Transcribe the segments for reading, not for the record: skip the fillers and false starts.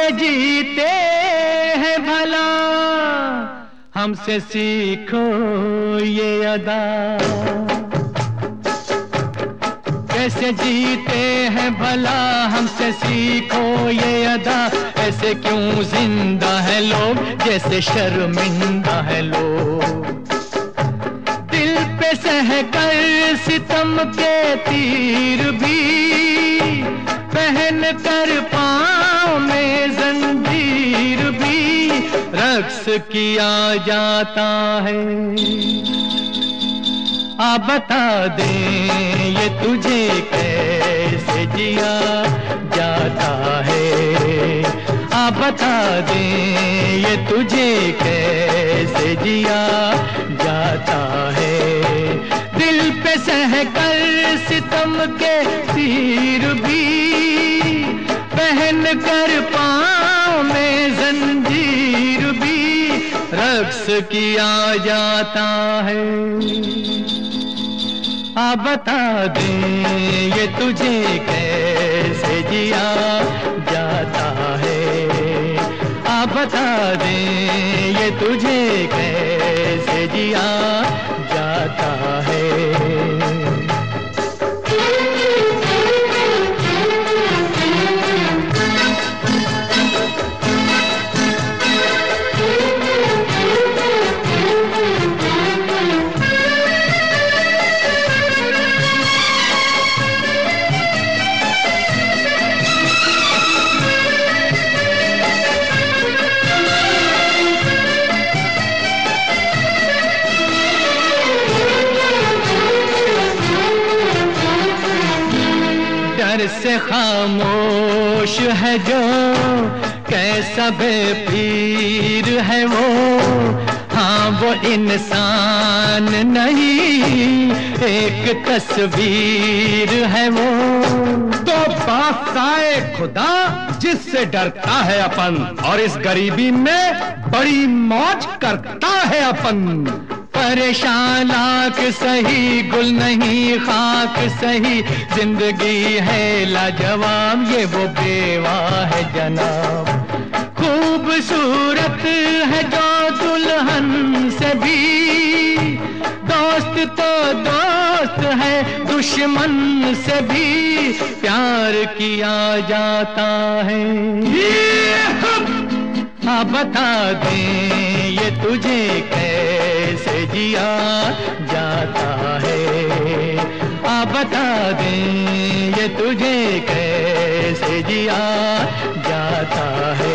कैसे जीते हैं भला, हमसे सीखो ये अदा। कैसे जीते हैं भला, हमसे सीखो ये अदा। ऐसे क्यों जिंदा है लोग, जैसे शर्मिंदा है लोग। दिल पे सहकर सितम के तीर भी, पहन कर पाँव में जंजीर भी, रक्स किया जाता है। आ बता दे ये तुझे कैसे जिया जाता है। आ बता दे ये तुझे कैसे जिया जाता है। दिल पे सहकर सितम के तीर भी, पहन कर पाँव में जंजीर भी, रक्स किया जाता है। आ बता दे ये तुझे कैसे जिया जाता है। आ बता दे ये तुझे कैसे जिया जाता है। डर से खामोश है जो, कैसा बेपीर है वो। हाँ वो इंसान नहीं, एक तस्वीर है वो। तो बादशाह खुदा जिससे डरता है अपन, और इस गरीबी में बड़ी मौज करता है अपन। परेशान लाख सही, गुल नहीं खाक सही, जिंदगी है लाजवाब, ये वो बेवा है जनाब। खूबसूरत है जो दुल्हन से भी, दोस्त तो दोस्त है दुश्मन से भी, प्यार किया जाता है। हाँ बता दे ये तुझे कैसे जिया जाता है। आ बता दे ये तुझे कैसे जिया जाता है।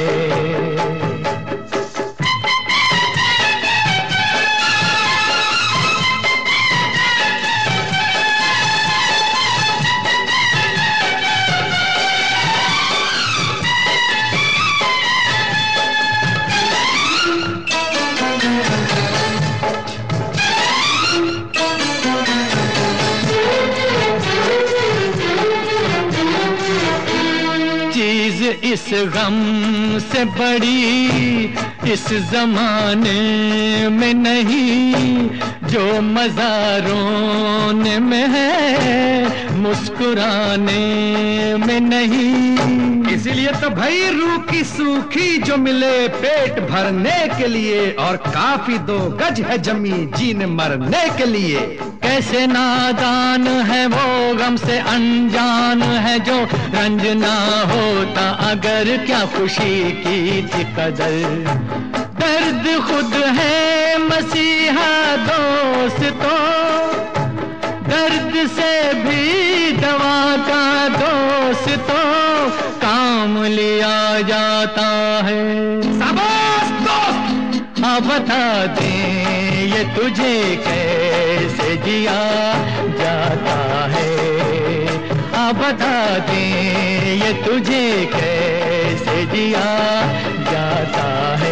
इस गम से बड़ी इस जमाने में नहीं, जो मज़ा रोने में है मुस्कुराने में नहीं। इसीलिए तो भाई रूह की सूखी जो मिले पेट भरने के लिए, और काफी 2 गज है जमी जीने मरने के लिए। कैसे नादान है वो, गम से अनजान है जो, रंज ना होता अगर क्या खुशी की थी कदर। दर्द खुद है मसीहा दोस्तों, दर्द से भी दवा का दोस्तों, काम लिया जाता है। शाबाश दोस्त! हाँ बता दे ये तुझे कैसे जिया जाता है। हाँ बता दे ये तुझे कैसे जिया जाता है।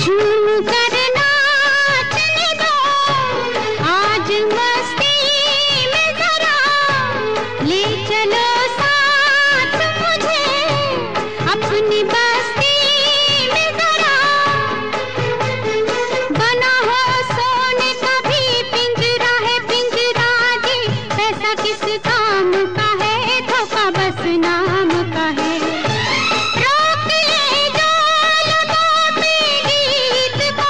झूम कर नाचने दो आज मस्ती में जरा, ले चलो साथ मुझे अपनी बस्ती में जरा। बना हो सोने का भी पिंजरा है पिंजरा जी, पैसा किस काम का है, धोखा बस नाम का है। रोक ले जो लबों पे गीत को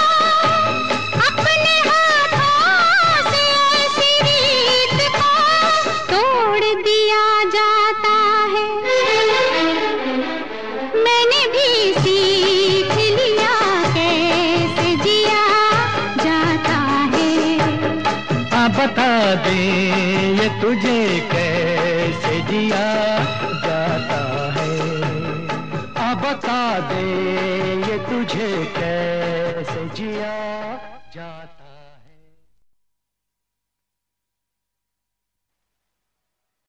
अपने हाथों से, ऐसी रीत को तोड़ दिया जाता है। मैंने भी सीख लिया कैसे जिया जाता है। आ बता दे ये तुझे कैसे जिया जाता है, आ बता दे ये तुझे कैसे जिया जाता